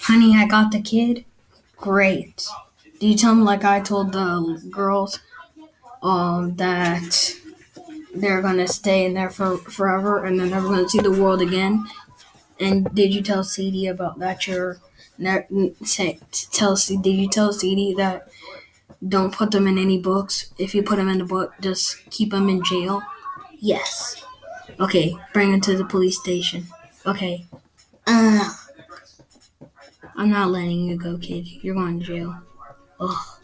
Honey, I got the kid. Great. Do you tell him like I told the girls that they're gonna stay in there for forever and they're never gonna see the world again? And did you tell Sadie about that? Did you tell Sadie that don't put them in any books? If you put them in a book, just keep them in jail. Yes. Okay, bring him to the police station. Okay. I'm not letting you go, kid. You're going to jail. Ugh.